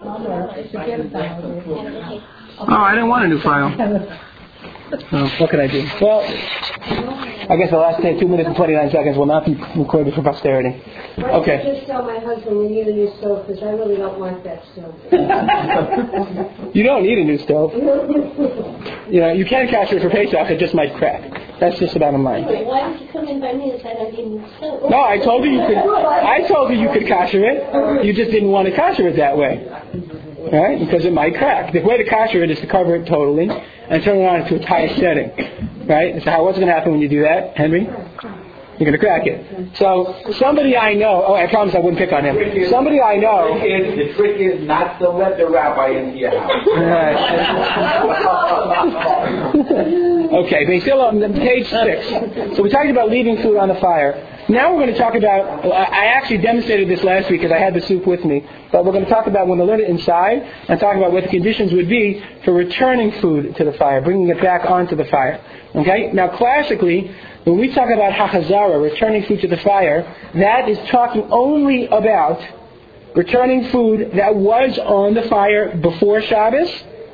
Oh, I didn't want a new file. What can I do? Well, I guess the last 2 minutes and 29 seconds will not be recorded for posterity. Okay. Just tell my husband we need a new stove because I really don't want that stove. You don't need a new stove. You can cash it for Pesach, it just might crack. That's just the bottom line. Why did you come in by me and say I didn't stove? No, I told you could. I told you could kosher it. You just didn't want to kosher it that way, right? Because it might crack. The way to kosher it is to cover it totally and turn it on to its highest setting, right? So what's going to happen when you do that, Henry? You're going to crack it. So somebody I know. Oh, I promised I wouldn't pick on him. Somebody I know. The trick is not to let the rabbi into your house. Okay, Basila, page 6. So we talked about leaving food on the fire. Now we're going to talk about, I actually demonstrated this last week because I had the soup with me, but we're going to talk about when to let it inside and talk about what the conditions would be for returning food to the fire, bringing it back onto the fire. Okay? Now classically, when we talk about hachazara, returning food to the fire, that is talking only about returning food that was on the fire before Shabbos,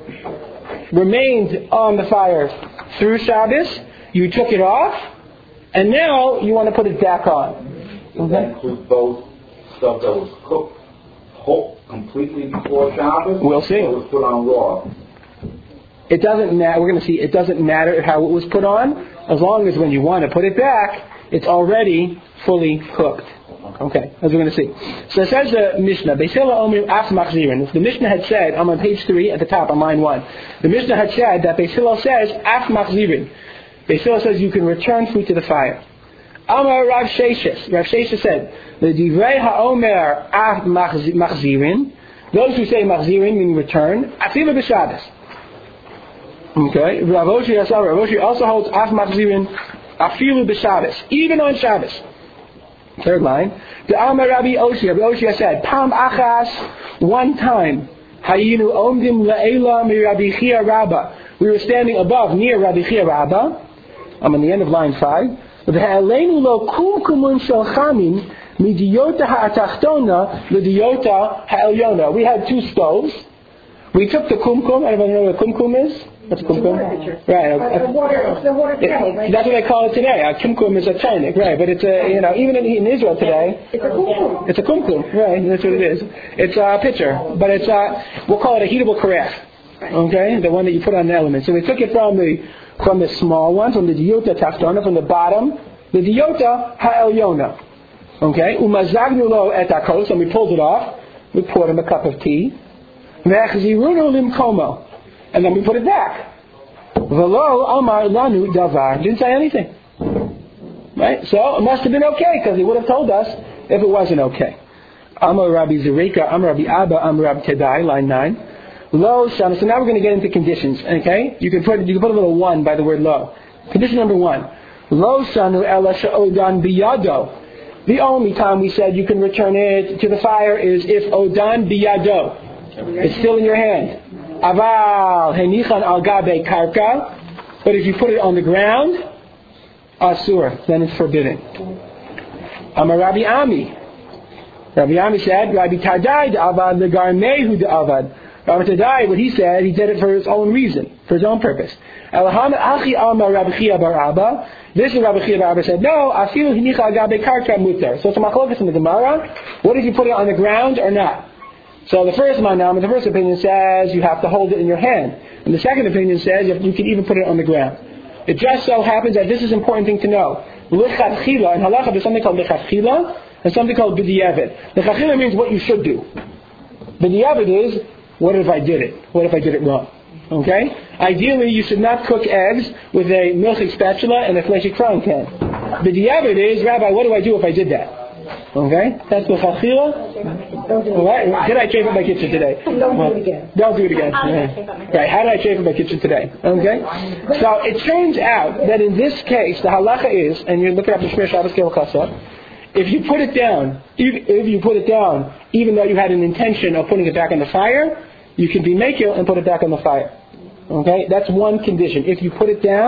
remained on the fire through Shabbos, you took it off, and now you want to put it back on. Does that include both stuff that was cooked whole completely before Shabbos? We'll see. Or was put on raw? It doesn't matter. We're going to see. It doesn't matter how it was put on, as long as when you want to put it back, it's already fully cooked. Okay, as we're going to see. So it says the Mishnah, Beisila Omer Af Machzirin. The Mishnah had said, I'm on page 3 at the top on line 1. The Mishnah had said that Beisila says Af Machzirin. Beisila says you can return food to the fire. Amar Rav Sheshes. Rav Sheshes said, the Divrei HaOmer Af Machzirin. Those who say Machzirin mean return. Afilu b'Shabbos. Okay, Rav Oshi also holds Af Machzirin Afilu b'Shabbos, even on Shabbos. Third line. The Amar Rabbi Oshi said, Pam Achas, one time, Hayinu Omdim La'ela Mi Rabbi Chia Rabba. We were standing above, near Rabbi Chia Rabba. I'm on the end of line 5. V'ha'aleinu lo kumkumun shel chamin midiyota ha'atachtona l'diyota ha'elyona. We had 2 stoves. We took the kumkum. Anybody know what a kumkum is? What's a kumkum? Right. The water tank, right? That's what they call it today. A kumkum is a chainik, right? But it's a, even in Israel today, It's a kumkum. it's a kumkum, right? That's what it is. It's a pitcher, but it's we'll call it a heatable karech. Okay, the one that you put on the element. So we took it from the small one, from the diyota tachtona, from the bottom, the diyota ha'elyona. Okay, umazagnu lo et hakos, and we pulled it off. We poured him a cup of tea. Ve'achziruno limkomo. And then we put it back. V'lo amar lanu davar. Didn't say anything. Right? So it must have been okay, because he would have told us if it wasn't okay. Amar Rabbi Zerika, Amar Rabbi Abba, Amar Rabbi Kedai, line 9. Lo shana. So now we're going to get into conditions. Okay? You can put a little 1 by the word lo. Condition number 1. Lo shanu ela she'odan biyado. The only time we said you can return it to the fire is if odan biyado. It's still in your hand. Aval henichan al gabe karka. But if you put it on the ground, asur, then it's forbidden. Amar Rabbi Ami. Rabbi Ami said, Rabbi Tadai avad legarmehu avad. Rabbi Tadai, what he said, he did it for his own reason, for his own purpose. Achi Amar Rabbi Chia bar Abba. This is Rabbi Chia bar Abba said, no, afilu henicha al gabe karka mutar. So it's a machlokas in the Gemara. What if you put it on the ground or not? So the first opinion says you have to hold it in your hand. And the second opinion says you can even put it on the ground. It just so happens that this is an important thing to know. Lichatchila, in halacha there's something called lichatchila and something called b'diavad. Lichatchila means what you should do. B'diavad is, what if I did it? What if I did it wrong? Okay? Ideally, you should not cook eggs with a milchig spatula and a fleshig frying pan. B'diavad is, Rabbi, what do I do if I did that? Okay? That's the chachila. Right. Did I chafe up my kitchen today? Don't do it again. Don't do it again. Right. How did I chafe up my kitchen today? Okay? So it turns out that in this case, the halacha is, and you're looking up the Shmir Shabbos Kel Chasa, if you put it down, even though you had an intention of putting it back on the fire, you can be makil and put it back on the fire. Okay? That's one condition. If you put it down,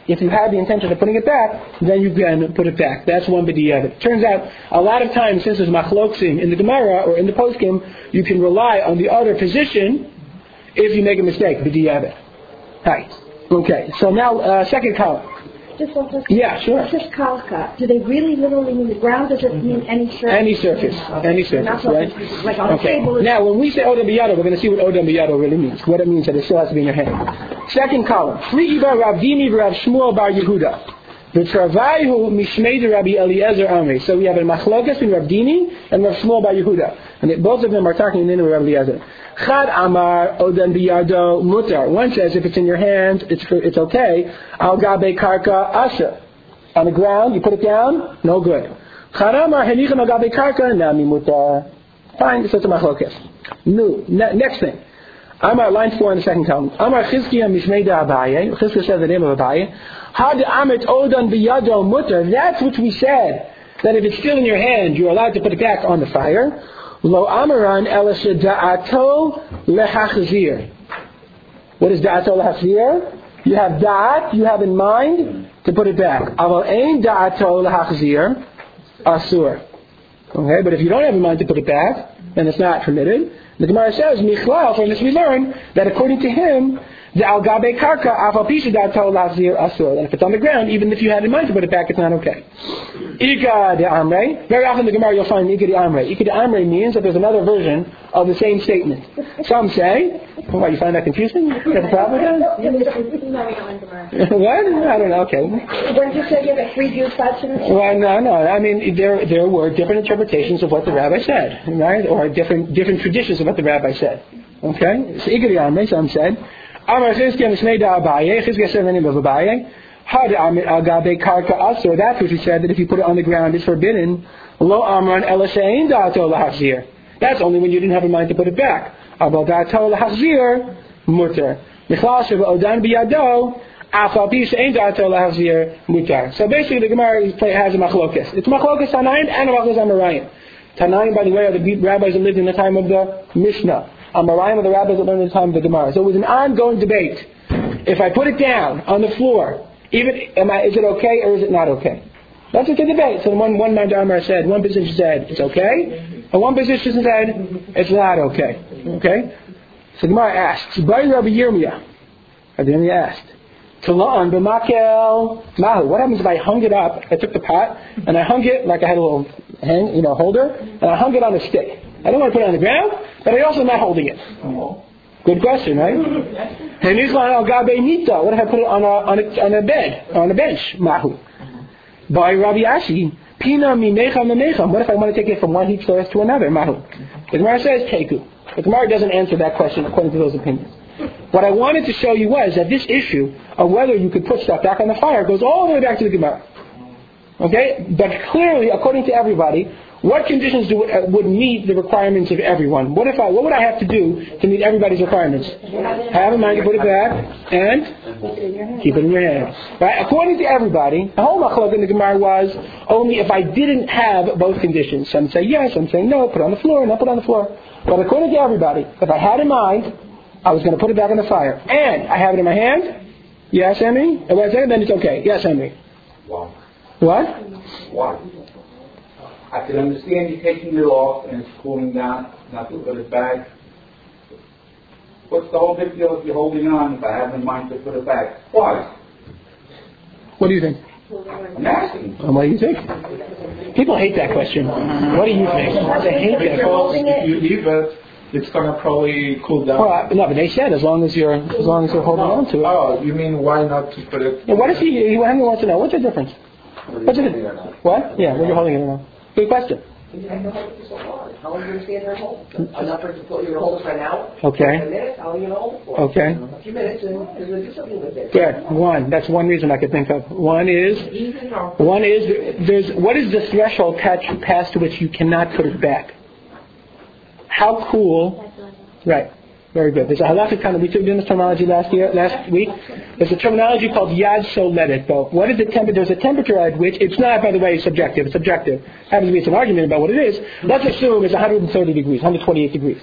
if you have the intention of putting it back, then you can put it back. That's one b'diavad. Turns out, a lot of times, since there's machloksim in the Gemara or in the poskim, you can rely on the other position if you make a mistake, b'diavad. Right. Okay, so now, second column. Just one question. Yeah, sure. It says kalka. Do they really literally mean the ground? Does it mean any surface? Any surface. Any surface, right? Like on a table. Now, when we say Odom Biyado, we're going to see what Odom Biyado really means. What it means that it still has to be in your hand. Second column. Frigi bar Rav Dimi Rav Shmuel bar Yehuda. V'travayhu mishmei Rabbi Eliezer Amri. So we have a machlokas in Rav Dimi and Rav Shmuel bar Yehuda. And both of them are talking in the name of Rav Eliezer. Chad Amar Odom Biyado Mutar. One says if it's in your hand, it's okay. Al Gabe Karka Asher. On the ground, you put it down, no good. Chad Amar Henichem Al Gabe Karka Nami Mutar. Fine, this is a machlokas. Next thing. Amar, line 4 in the second column. Amar Chizkiya Mishmei da Abaye. Chizkiya says the name of Abaye. Had Amit Odom Biyado Mutar. That's what we said. That if it's still in your hand, you're allowed to put it back on the fire. Lo Amaran Elisha Da'ato Lehachzir. What is Da'ato Lehachzir? You have Da'at, you have in mind to put it back. Aval Ein Da'ato Lehachzir Asur. Okay, but if you don't have in mind to put it back, then it's not permitted. The Gemara says, Michlal, from this we learn that according to him, the al gabe karka afal pisha da'ato lehachzir asur. And if it's on the ground, even if you had in mind to put it back, it's not okay. Ika de amrei. Very often in the Gemara you'll find Ika de amrei. Ika de amrei means that there's another version of the same statement. Some say, why, you find that confusing? You have a problem with that? What? I don't know. Okay. When you say you have 3 views, well, no. I mean, there were different interpretations of what the rabbi said, right? Or different traditions of what the rabbi said. Okay? So Ika de amrei, some said. Amar Chizkiya Mishnei da Abaye. Chizkiya said the name of Abaye. Had al gabe karka asur. That's what he said, that if you put it on the ground, it's forbidden. Lo amran ela she'ein da'ato lahachzir. That's only when you didn't have in mind to put it back. Abal da'ato lahachzir mutar. Michlal sheva odan biyado afal pi she'ein da'ato lahachzir mutar. So basically, the Gemara has a machlokas. It's machlokas Tanaim and a machlokas Amarayim. Tanaim, by the way, are the rabbis that lived in the time of the Mishnah. Amarayim are the rabbis that lived in the time of the Gemara. So it was an ongoing debate. If I put it down on the floor, is it okay or is it not okay? That's what the debate. So one Mandamar said, one position said it's okay, and one position said it's not okay. Okay? So the Gemara asks, Rabbi Yirmiyah. Rabbi Yirmiyah asked, Tala'an b'makel mahu. What happens if I hung it up? I took the pot and I hung it like I had a little holder, and I hung it on a stick. I don't want to put it on the ground, but I also am not holding it. Good question, right? And al gabe nita. What if I put it on a bed, on a bench? Mahu. By Rabbi Ashi, pina minecham minecham. What if I want to take it from one heap source to another? Mahu. The Gemara says teku. The Gemara doesn't answer that question according to those opinions. What I wanted to show you was that this issue of whether you could put stuff back on the fire goes all the way back to the Gemara. Okay? But clearly, according to everybody, what conditions would meet the requirements of everyone? What would I have to do to meet everybody's requirements? Have in mind to put it back and keep it in your hand. Right? According to everybody, the whole machlok in the Gemara was only if I didn't have both conditions. Some say yes, some say no, put it on the floor, not put it on the floor. But according to everybody, if I had in mind, I was going to put it back on the fire, and I have it in my hand, yes, Henry? If I say it, then it's okay. Yes, Henry? Wow. What? Why? I can understand you taking it off and it's cooling down, not to put it back. What's the whole big deal if you're holding on if I have in mind to put it back? Why? What do you think? I'm asking. What do you think? People hate that question. What do you think? They hate that question. If you leave it, it's going to probably cool down. Well, no, but they said as long as you're holding on to it. Oh, you mean why not to put it? Yeah, what if Henry wants to know? What's the difference? What's the difference? What? Yeah, when you're holding it or not. Good question. How long are you going to stay in there holding? Enough for you to hold it for an hour? Okay. A minute? How long are you going to hold it for? Okay. A few minutes and you're going to do something with it. Good. One. That's one reason I could think of. One is what is the threshold past which you cannot put it back? How cool? Right. Very good. There's a halachic kind of, we took this terminology last week. There's a terminology called yad soledet. But what is the temperature? There's a temperature at which, it's not, by the way, subjective. It's objective. Happens to be some argument about what it is. Let's assume it's 130 degrees, 128 degrees.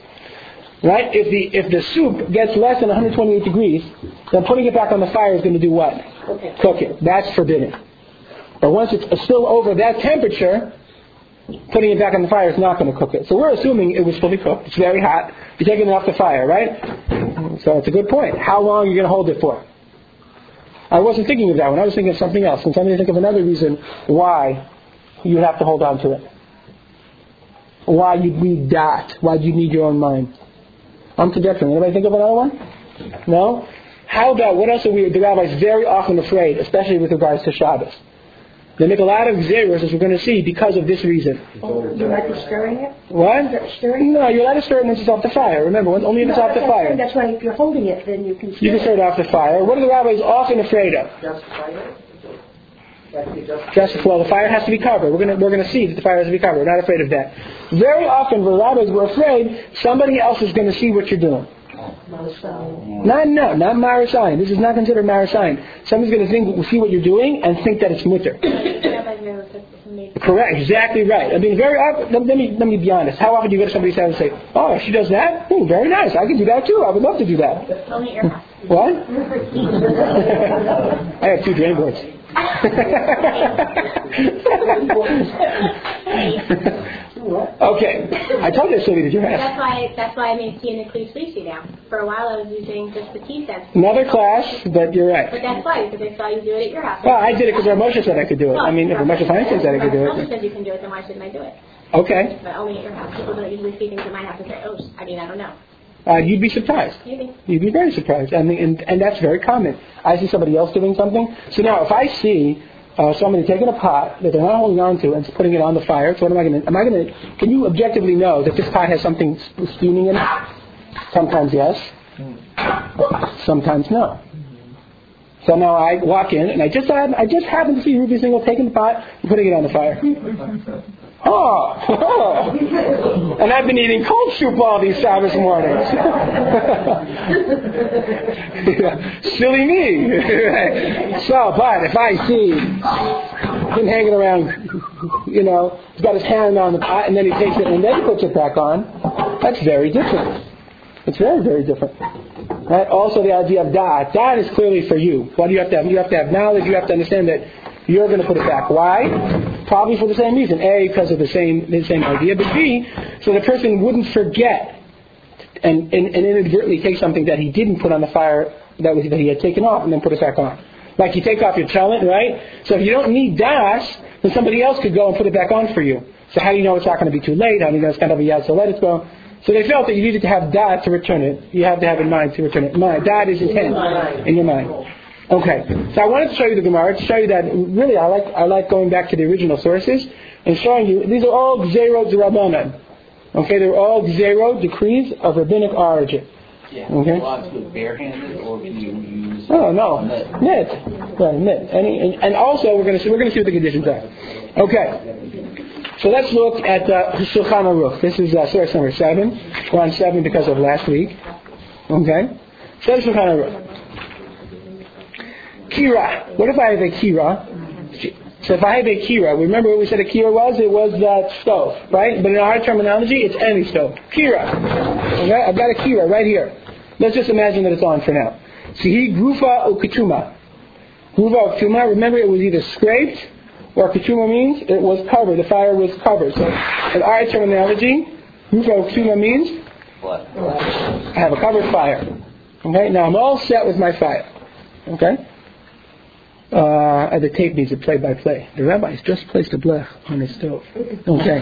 Right? If the soup gets less than 128 degrees, then putting it back on the fire is going to do what? cook it. That's forbidden. But once it's still over that temperature, putting it back on the fire is not going to cook it. So we're assuming it was fully cooked. It's very hot. You're taking it off the fire, right? So it's a good point. How long are you going to hold it for? I wasn't thinking of that one. I was thinking of something else. And so I'm going to think of another reason why you have to hold on to it. Why you need that. Why do you need your own mind? I'm conjecturing. Anybody think of another one? No? How about, what else are the rabbis very often afraid, especially with regards to Shabbos? They make a lot of gzeros, as we're going to see, because of this reason. You might be stirring it? What? Stirring? No, you're allowed to stir it once it's off the fire. Remember, only if it's off the fire. That's why if you're holding it, then you can stir it. You can stir it off the fire. What are the rabbis often afraid of? Well, the fire has to be covered. We're going to see that the fire has to be covered. We're not afraid of that. Very often, the rabbis were afraid somebody else is going to see what you're doing. Not Marasayan. This is not considered Marasayan. Somebody's going to see what you're doing and think that it's mutter. Correct. Exactly right. I mean, very often. Let me be honest. How often do you go to somebody's house and say, "Oh, she does that? Very nice. I can do that too. I would love to do that." Only your house. What? I have 2 drain boards. Okay, I told you Sylvia, did you have? That's why I made tea in the Kli Shlisi now. For a while I was using just the tea set. Another class, but you're right. But that's why, because I saw you do it at your house. Well, I did it because Moshe said I could do it. I mean, if Moshe Feinstein said I could do If Moshe it. said you can do it, then why shouldn't I do it? Okay. But only at your house. People don't usually see things at my house and say, oh, I don't know. You'd be surprised. Maybe. You'd be very surprised. I mean, and that's very common. I see somebody else doing something. So now, if I see somebody taking a pot that they're not holding on to and putting it on the fire, so what am I going to, can you objectively know that this pot has something steaming in it? Sometimes yes. Sometimes no. So now I walk in and I just happen to see Ruby Single taking the pot and putting it on the fire. Oh. And I've been eating cold soup all these Sabbath mornings. Silly me. So, but if I see him hanging around, he's got his hand on the pot and then he takes it and then he puts it back on, that's very different. It's very, very different. Right? Also the idea of da'at. Da'at is clearly for you. What do you have to have? You have to have knowledge. You have to understand that you're going to put it back. Why? Probably for the same reason. A, because of the same idea. But B, so the person wouldn't forget and inadvertently take something that he didn't put on the fire that he had taken off and then put it back on. Like you take off your talent, right? So if you don't need das, then somebody else could go and put it back on for you. So how do you know it's not going to be too late? How do you know it's going to be yad, so let it go? So they felt that you needed to have da'at to return it. You have to have in mind to return it. Da'at is intent in your mind. Okay. So I wanted to show you the Gemara to show you that really I like going back to the original sources and showing you these are all gzerot d'Rabbanan. Okay, they're all gzerot, decrees of rabbinic origin. Yeah. Okay. You want to do it barehanded, or can you use? Oh no, knit. Right, knit. And also we're going to see what the conditions are. Okay. So let's look at Shulchan Aruch. This is source number 7. We're on 7 because of last week. Okay. Says Shulchan Aruch. Kira. What if I have a kira? So if I have a kira, remember what we said a kira was? It was that stove, right? But in our terminology, it's any stove. Kira. Okay? I've got a kira right here. Let's just imagine that it's on for now. Sihi grufa or ketuma. Grufa or ketuma, remember it was either scraped, or ketuma means it was covered. The fire was covered. So in our terminology, grufa or ketuma means I have a covered fire. Okay? Now I'm all set with my fire. Okay? The tape needs a play-by-play. The rabbi's just placed a blech on his stove. Okay.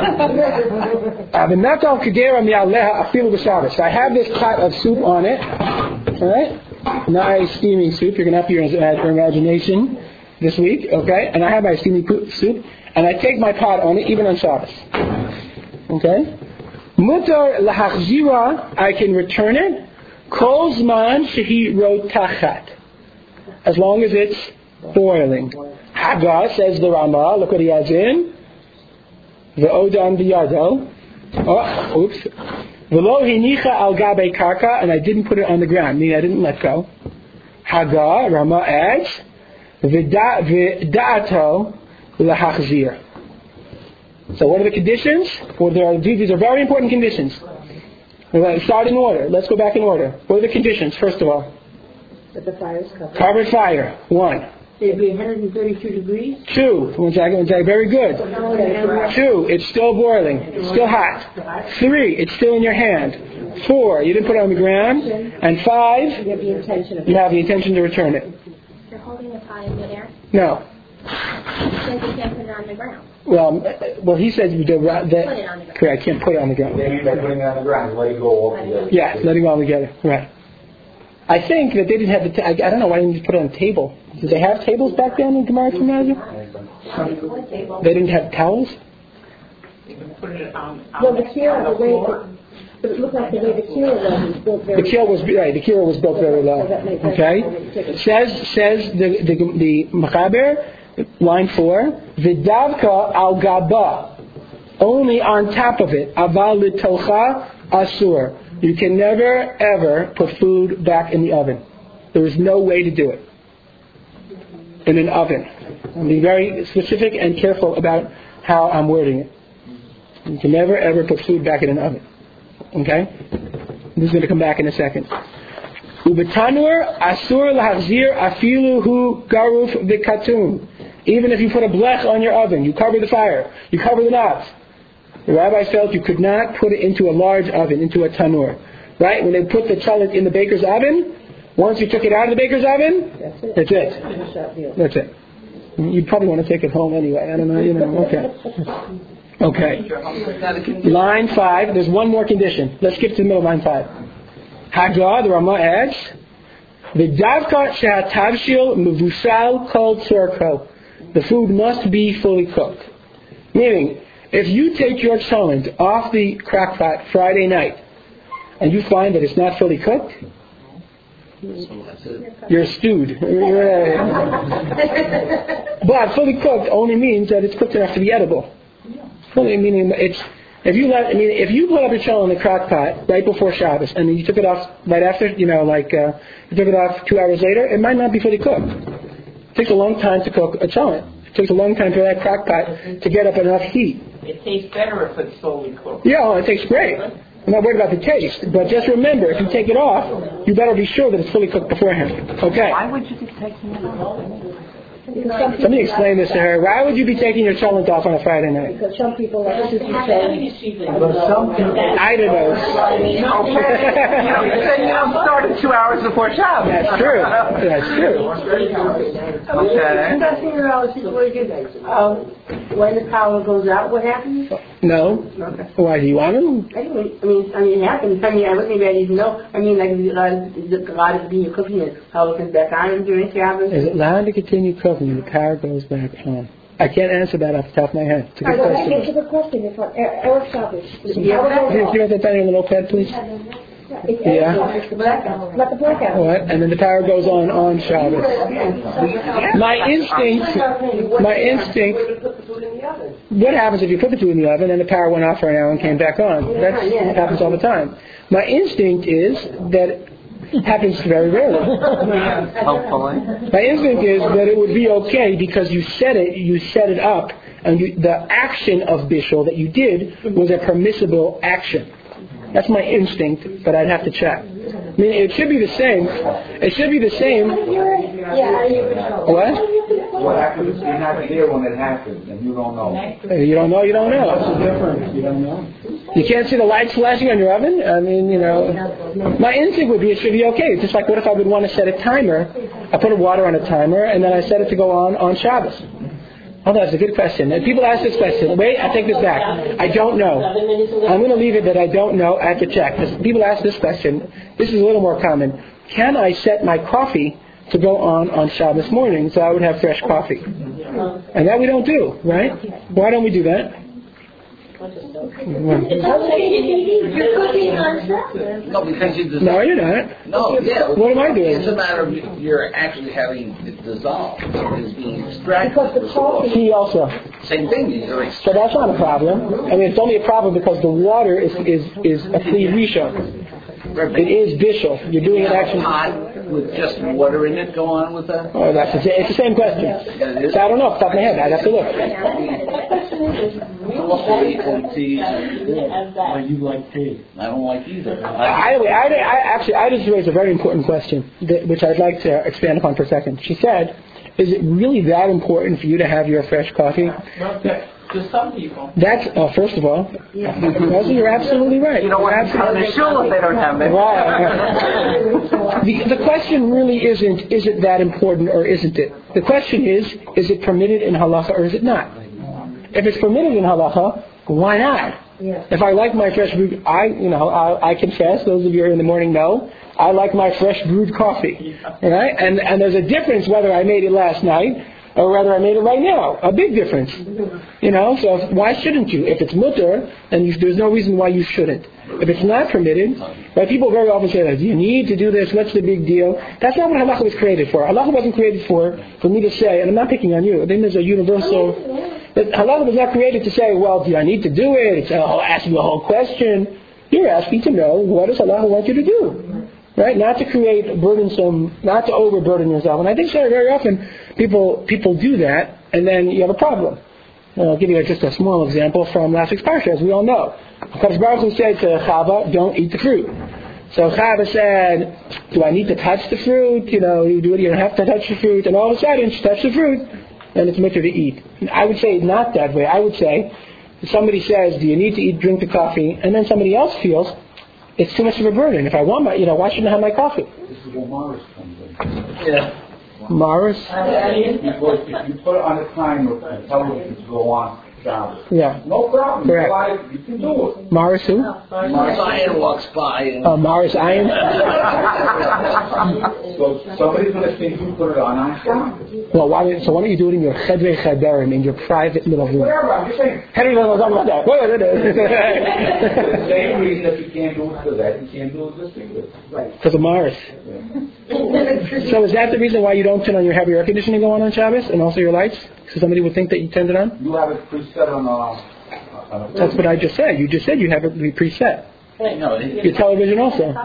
So I have this pot of soup on it. Alright? Nice steaming soup. You're going to have your imagination this week. Okay? And I have my steaming soup. And I take my pot on it, even on Shabbos. Okay? Mutar lahachzira, I can return it. Kol zman shehi rotachat. As long as it's boiling. Haggah, says the Rama, look what he has in. Ve'odan biyado. Oh, oops. V'lo hinicha al gabe karka, and I didn't put it on the ground, meaning I didn't let go. Haggah, Rama adds, V'da'ato lahachzir. So what are the conditions? Well, these are very important conditions. Start in order. Let's go back in order. What are the conditions, first of all? But the fire is covered. Covered fire. 1. It'd be 132 degrees. 2. One second. Very good. 2. It's still boiling. It's still hot. 3. It's still in your hand. 4. You didn't put it on the ground. And 5. You have the intention of You have the intention to return it. You're holding the pot in midair. No. He says you can't put it on the ground. Well, he said Put it on the ground. correct. I can't put it on the ground. They mean by putting it on the ground, let it go all together. Yeah, letting it all together. Right. I think that they didn't have the. I don't know why they didn't just put it on a table. Did they have tables back then in Gemara Tumazim? They didn't have towels. You can put it on Well, the kira, the way it looked like the way the kira was built very The kira was right. The kira was built very low. Okay. Says the Mechaber, line 4. V'davka al gaba, only on top of it. Aval l'tocha asur. You can never ever put food back in the oven. There is no way to do it in an oven. I'm being very specific and careful about how I'm wording it. You can never ever put food back in an oven. Okay? This is going to come back in a second. Ubetanur asur lahazir afilu hu garuf v'katum. Even if you put a blech on your oven, you cover the fire, you cover the knobs. The rabbi felt you could not put it into a large oven, into a tanur. Right? When they put the chalet in the baker's oven, once you took it out of the baker's oven, that's it. That's it. You probably want to take it home anyway. I don't know, okay. Okay. Line 5, there's one more condition. Let's skip to the middle of line 5. Haggah, the Ramah adds, V'davka she'atavshil mevusal kol tzorko. The food must be fully cooked. Meaning, if you take your cholent off the crock pot Friday night and you find that it's not fully cooked, you're stewed. But fully cooked only means that it's cooked enough to be edible. Fully meaning if you put up your cholent in the crock pot right before Shabbos and then you took it off right after, you took it off 2 hours later, it might not be fully cooked. It takes a long time to cook a cholent. It takes a long time for that crock pot to get up enough heat. It tastes better if it's slowly cooked. Yeah, it tastes great. I'm not worried about the taste, but just remember, if you take it off, you better be sure that it's fully cooked beforehand. Okay. Why would you be taking it off? Let me explain this to her. Why would you be taking your cholent off on a Friday night? Because some people like to see But some people, I don't know. Then you don't start it 2 hours before Shabbos. That's true. That's true. when the power goes out, what happens? No. Why do you want to? Anyway, it happens. I wasn't ready to know. Like a lot of being cooking it, how it comes back on during Shabbos. Is it allowed to continue cooking when the power goes back on? I can't answer that off the top of my head. It's a good question. It's a good question. It's Eric Shabbos. Can you write that down in the notepad, please? Yeah. It's the blackout. Not the blackout. What? And then the power goes on Shabbos. My instinct. What happens if you put the food in the oven and the power went off for an hour and came back on? That happens all the time. My instinct is that it happens very rarely. Hopefully. My instinct is that it would be okay because you set it up, and the action of bishul that you did was a permissible action. That's my instinct, but I'd have to check. I mean, it should be the same. It should be the same. What? what happens if you're not there when it happens and you don't know? You don't know, you don't know. What's the difference? You don't know? You can't see the lights flashing on your oven? I mean, my instinct would be it should be okay. It's just like, what if I would want to set a timer? I put water on a timer and then I set it to go on Shabbos. Oh, that's a good question. And people ask this question. Wait, I take this back. I don't know. I'm going to leave it that I don't know. I have to check. People ask this question. This is a little more common. Can I set my coffee to go on Shabbos morning so I would have fresh coffee? And that we don't do, right? Why don't we do that? You're cooking on Shabbos. No, because you dissolve. No, you're not. No, yeah. What am I doing? It's a matter of you're actually having it dissolve. It's being extracted. Because the coffee. He also. Same thing. You're So that's not a problem. I mean, it's only a problem because the water is a free rishon. It is bishul. You're doing it actually. Pot with just water in it. Go on with that. Oh, it's the same question. So I don't know off the top of my head. I'd have to look. Why you like tea? I don't like either. I just raised a very important question, which I'd like to expand upon for a second. She said, is it really that important for you to have your fresh coffee? To some people. That's, first of all, you're absolutely right. You don't want to come to shul if they don't have it. Right. The question really isn't, is it that important or isn't it? The question is it permitted in halacha or is it not? If it's permitted in halacha, why not? Yeah. If I like my fresh brewed, I confess, those of you who are in the morning know, I like my fresh brewed coffee. Right? And there's a difference whether I made it last night or whether I made it right now. A big difference. So why shouldn't you? If it's mutter, then there's no reason why you shouldn't. If it's not permitted, right, people very often say that, do you need to do this? What's the big deal? That's not what halacha was created for. Halacha wasn't created for me to say, and I'm not picking on you, I think there's a universal, that halacha was not created to say, well, do I need to do it? It's asking a whole question. You're asking to know, what does halacha want you to do? Right? Not to create burdensome, not to overburden yourself. And I think very often people do that, and then you have a problem. I'll give you just a small example from last week's parsha, as we all know. HaKadosh Baruch Hu said to Chava, don't eat the fruit. So Chava said, do I need to touch the fruit? You don't have to touch the fruit. And all of a sudden, she touched the fruit, and it's mutter to eat. And I would say not that way. I would say, if somebody says, do you need to drink the coffee? And then somebody else feels, it's too much of a burden. If I want why shouldn't I have my coffee? This is where Morris comes in. Yeah. Morris? Because if you put it on a timer for the television to go on Shabbos, Yeah. no problem. Correct. You can do it. Morris who? Morris Iron walks by and Morris Iron? So somebody's going to think you put it on Shabbos. Well, why don't you do it in your chedrei chederim, in your private little room? Whatever, I'm just saying. Henry doesn't talk about that. The same reason that you can't do it for that, you can't do it this week. Right. Because of Morris. So is that the reason why you don't turn on your heavy air conditioning going on Shabbos and also your lights? So somebody would think that you turned it on? You have it preset on a That's what I just said. You just said you have it preset. no, Your television also.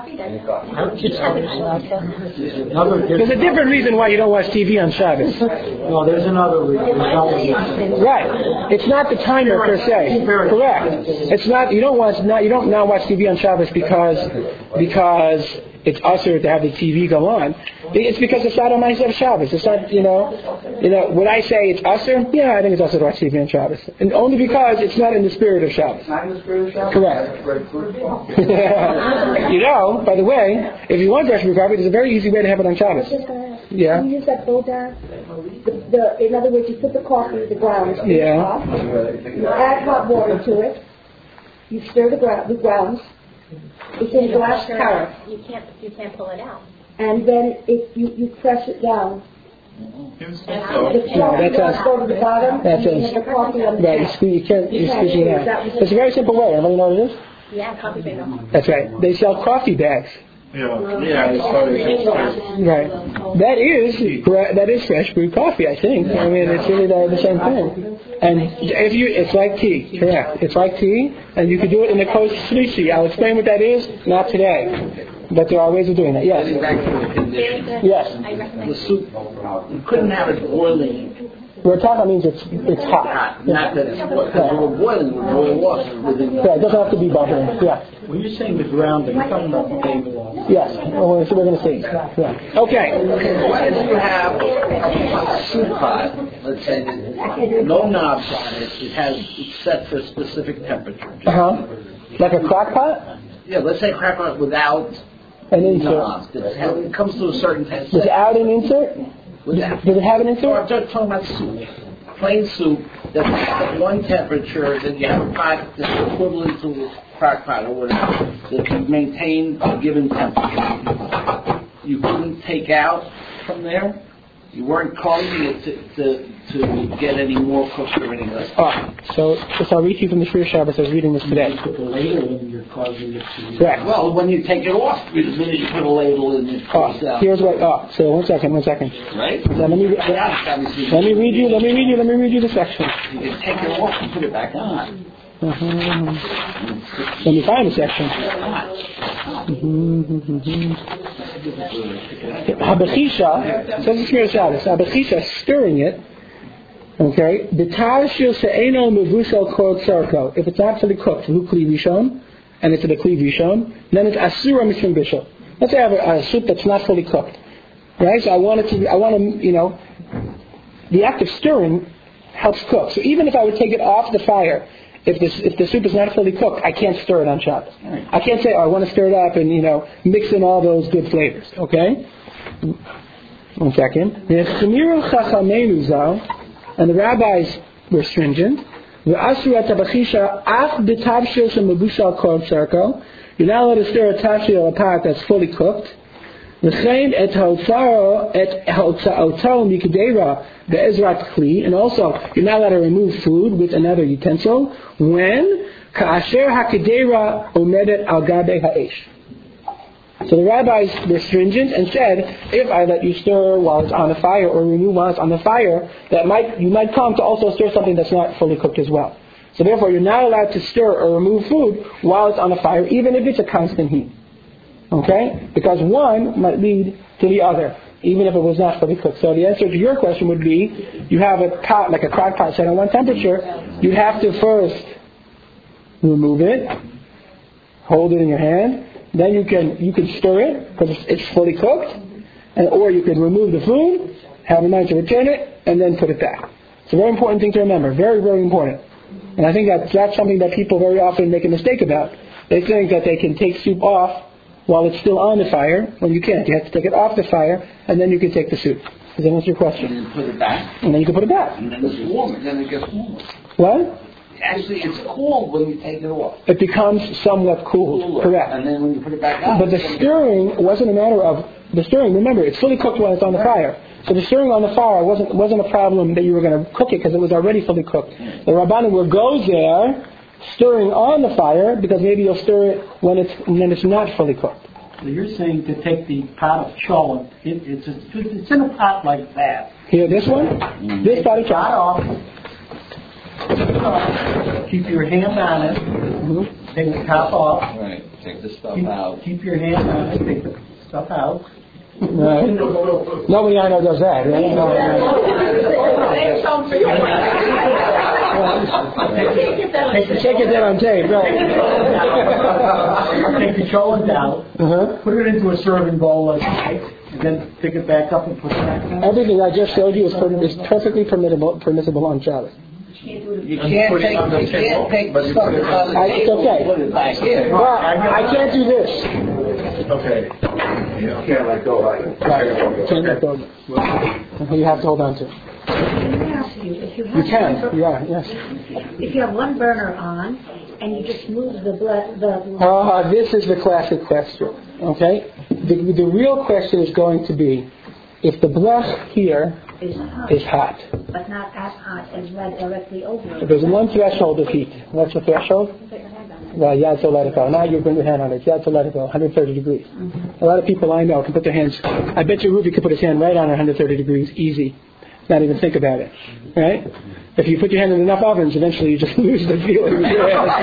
There's a different reason why you don't watch TV on Shabbos. No, there's another reason. Right. It's not the timer per se. Correct. It's not. You don't now watch TV on Shabbos because it's usher to have the TV go on. It's because it's not on my Shabbos. It's not. Would I say it's usher? Yeah, I think it's usher to watch TV on Shabbos, and only because it's not in the spirit of Shabbos. Not in the spirit of Shabbos? Correct. By the way, if you want fresh brewed coffee, there's a very easy way to have it on Shabbos. Yeah. You use that bowl down. In other words, you put the coffee, the grounds, in the pot. You add hot water to it. You stir the grounds. It's in a glass carrot. You can't pull it out. And then you press it down. The coffee that's goes over the bottom. That's and the coffee on the Right. top. You can't squeeze it out. It's a very simple way. Everybody know what it is? Yeah, coffee bagel. That's right. They sell coffee bags. Yeah, it's funny. Right. That is fresh brewed coffee, I think. I mean, it's really the same thing. And it's like tea. Correct. It's like tea, and you can do it in a kos shlishi. I'll explain what that is. Not today, but there are ways of doing that. Yes. getting back to the condition. Yes. The soup, you couldn't have it boiling We're talking means it's hot. hot. Not that it's because we were boiling, we boil off within Yeah, it doesn't have to be bubbling. Yeah. When you're saying the grounding, you're talking about the table. Yes. Well, we're going to see. Yeah. Okay. What if you have a soup pot, let's say, that no knobs on it, it's set for a specific temperature. Like a crock pot? Yeah, let's say crock pot without An insert. knobs. It comes to a certain temperature. Without an insert? Without. Does it have an insert? I'm just talking about soup. Plain soup that's at one temperature, then you have a pot that's equivalent to a crock pot or whatever that can maintain a given temperature. You couldn't take out from there. You weren't causing it to get any more cooked or any less. So I'll read you from the Shir Shabbos. I was reading this today. You put the ladle in, you're causing it to... Correct. Well, when you take it off, the minute you put a ladle in it, comes out. Here's what. So one second. Right? Let me read you the section. You can take it off and put it back on. Let me find a section. Habachisha, says the Shmir Shabbos, Habachisha, stirring it, okay, B'tarshil se'eno mevusel kol tzarko. If it's not fully cooked, hu kli rishon, and it's a kli rishon, then it's asura mishum bishul. Let's say I have a soup that's not fully cooked, right? So I want to, the act of stirring helps cook. So even if I would take it off the fire, if the soup is not fully cooked, I can't stir it on Shabbos. I can't say, I want to stir it up and, mix in all those good flavors, okay? 1 second. And the rabbis were stringent. You're not allowed to stir a tafshil, a pot that's fully cooked. And also, you're not allowed to remove food with another utensil when ka'asher hakadera omedet al gabe ha'esh. So the rabbis were stringent and said, if I let you stir while it's on the fire or remove while it's on the fire, you might come to also stir something that's not fully cooked as well. So therefore, you're not allowed to stir or remove food while it's on the fire, even if it's a constant heat. Okay? Because one might lead to the other, even if it was not fully cooked. So the answer to your question would be, you have a pot, like a crock pot set on one temperature, you have to first remove it, hold it in your hand, then you can stir it, because it's fully cooked, or you can remove the food, have a mind to return it, and then put it back. It's a very important thing to remember, very, very important. And I think that's something that people very often make a mistake about. They think that they can take soup off while it's still on the fire, when you can't. You have to take it off the fire, and then you can take the soup. Does that answer your question? And then put it back. And then you can put it back. And then it's warm, and then it gets warmer. What? Actually, it's cool when you take it off. It becomes somewhat cooled. Cooler. Correct. And then when you put it back out. But the stirring wasn't a matter of the stirring. Remember, it's fully cooked when it's on the fire. So the stirring on the fire wasn't a problem that you were going to cook it because it was already fully cooked. The Rabbanim will go there, stirring on the fire, because maybe you'll stir it when it's not fully cooked. So you're saying to take the pot of cholent, it's in a pot like that. Here, this one? This pot of cholent. Keep your hand on it. Take the top off. Right. Take the stuff out. Keep your hand on it. Take the stuff out. Right. Nobody I know does that. Right? Take it there on tape, right? Take the cholent out. Put it into a serving bowl like that, and then pick it back up and put it back down. Everything I just showed you is perfectly permissible on Shabbos. You can't take stuff that's on the table. It's okay. Put it back in. Well, I can't do this. Okay. You can't let go like it. Right. Can't let go. You have to hold on to it. Let me ask you, if you have You can. Yeah. Yes. If you have one burner on and you just move the This is the classic question. Okay. The real question is going to be, if the blech here is hot. But not as hot as right directly over it. There's one threshold of heat. What's the threshold? Well, yad to let it go. Now you bring your hand on it. Yad to let it go. 130 degrees. A lot of people I know can put their hands. I bet you Ruby could put his hand right on 130 degrees, easy. Not even think about it, right? If you put your hand in enough ovens, eventually you just lose the feeling with your hand.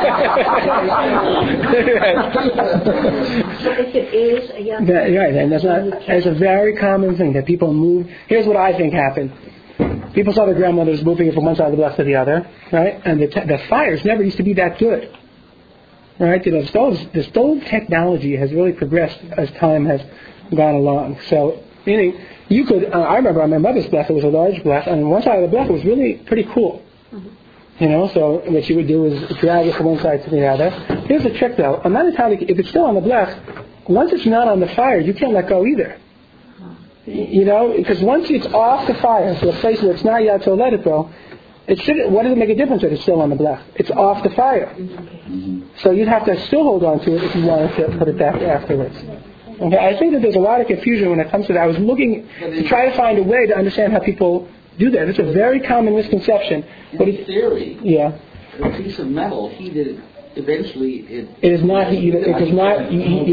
So if it is a young right, and that's a very common thing that people move. Here's what I think happened. People saw their grandmothers moving it from one side of the blech to the other, right? And the fires never used to be that good, right? The stove technology has really progressed as time has gone along. So, meaning, you could, I remember on my mother's blech, it was a large blech, and on one side of the blech was really pretty cool. So what you would do is drag it from one side to the other. Here's the trick though, I'm not entirely, if it's still on the blech, once it's not on the fire, you can't let go either. Because once it's off the fire to a place where it's not yet to let it go, what does it make a difference if it's still on the blech? It's off the fire. So you'd have to still hold on to it if you wanted to put it back afterwards. Okay, I think that there's a lot of confusion when it comes to that. I was looking to try to find a way to understand how people do that. It's a very common misconception. In theory, a piece of metal heated, eventually it is not uniform.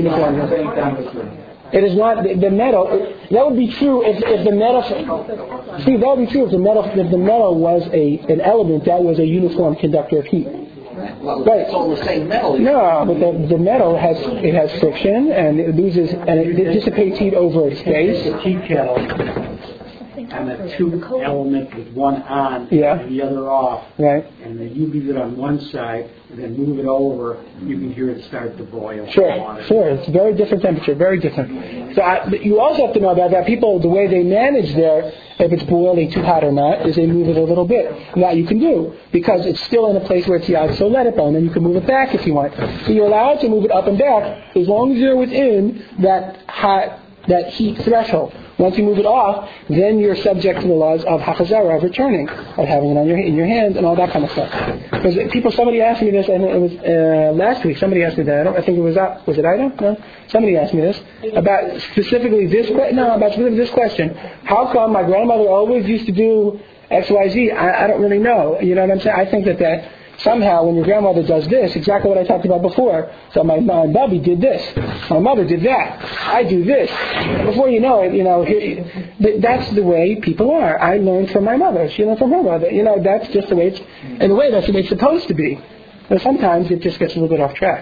It is not the metal. That would be true if the metal. See, that would be true if the metal was an element that was a uniform conductor of heat. Right. It's all the same metal. No, but the metal has friction and it loses and it dissipates heat over space. The tea kettle and a two element with one on and the other off. Right. And then you leave it on one side and then move it over, you can hear it start to boil. Sure. It's a very different temperature, very different. So but you also have to know that people, the way they manage if it's boiling too hot or not, is they move it a little bit. And that you can do, because it's still in a place where it's yad, so let it go, and then you can move it back if you want. So you're allowed to move it up and back as long as you're within that heat threshold. Once you move it off, then you're subject to the laws of hachazara, of returning, of having it in your hands and all that kind of stuff. Because somebody asked me this, and it was last week. Somebody asked me that. I think it was it Ida? No, somebody asked me this about specifically this question. How come my grandmother always used to do X, Y, Z? I don't really know. You know what I'm saying? I think that somehow when your grandmother does this, exactly what I talked about before, so my Bubby did this, my mother did that, I do this. Before you know it, that's the way people are. I learned from my mother, she learned from her mother. That's just the way it's, in a way that's the way it's supposed to be. But sometimes it just gets a little bit off track.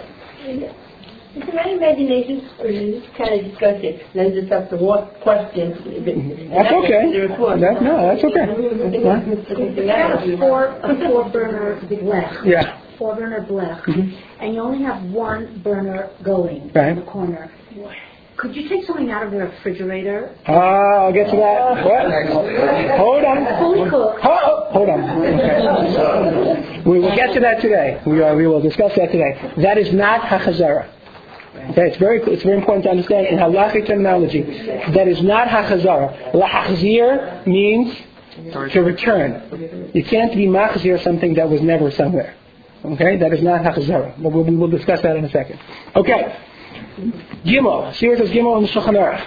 Is there any imagination, or you just kind of discuss it, lends itself to one question? That's okay. That's okay. You have a four burner blech. Yeah. 4-burner blech, and you only have one burner going in the corner. Could you take something out of the refrigerator? I'll get to that. What? Hold on. Fully cooked. Hold on. Okay. We will get to that today. We will discuss that today. That is not hachazara. Okay, it's very important to understand in halachic terminology. That is not hachazara. Lahachzir means to return. You can't be machzir something that was never somewhere. Okay, that is not hachazara. But we'll discuss that in a second. Okay. Gimel. See what says Gimel in the Shulchan Aruch.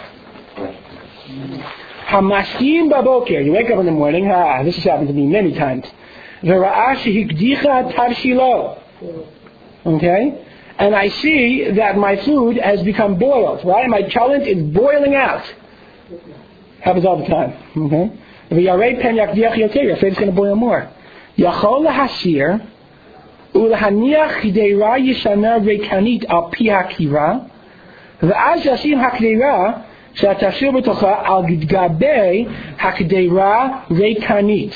Hamaskim baboker. You wake up in the morning. This has happened to me many times. V'ra'ah shehikdicha tarshilo. Okay. And I see that my food has become boiled, right? My cholent is boiling out. Happens all the time. Okay? You're afraid it's going to boil more. Yachol lahasir ulahaniach chdeira yishana reikanit al pi hakira v'az yasim hakdeira she'atashir b'tocha al gidgabei hakdeira reikanit.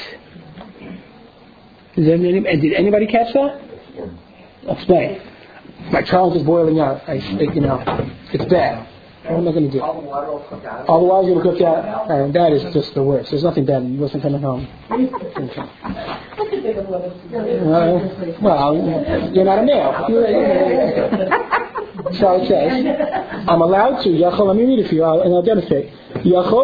Did anybody catch that? Explain. My child is boiling out. It's bad. What am I going to do? All the water will cook out. All the water will cook out. And that is just the worst. There's nothing bad. You wasn't coming home. Well, you're not a male. So it says, I'm allowed to. Let me read it for you, and I'll demonstrate. I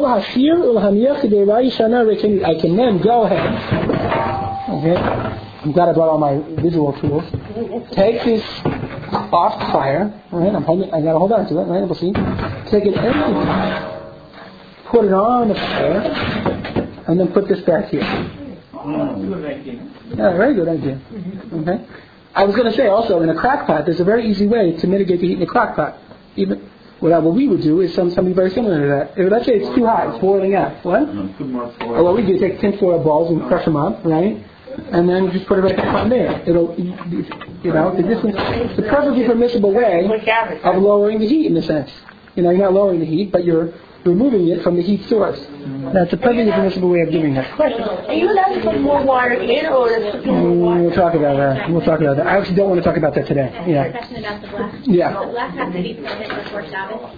can then go ahead. Okay. I'm glad I brought all my visual tools. Take this off the fire. All right, I got to hold on to it. Right, we'll see. Take an empty pot, put it on the fire, and then put this back here. Yeah, very good idea. Okay. I was going to say also in a crock pot, there's a very easy way to mitigate the heat in a crock pot. Even what we would do is something very similar to that. If let's say it's too hot, it's boiling out. What? What we do is take tinfoil balls and crush them up, right? And then you just put it right on there. It'll, it's a perfectly permissible way of lowering the heat in a sense. You're not lowering the heat, but you're removing it from the heat source. That's a perfectly permissible way of doing that. Question: are you allowed to put more water in, or We'll talk about that. I actually don't want to talk about that today. Yeah. A question about the blech. Yeah. The blech has to be present before Shabbos.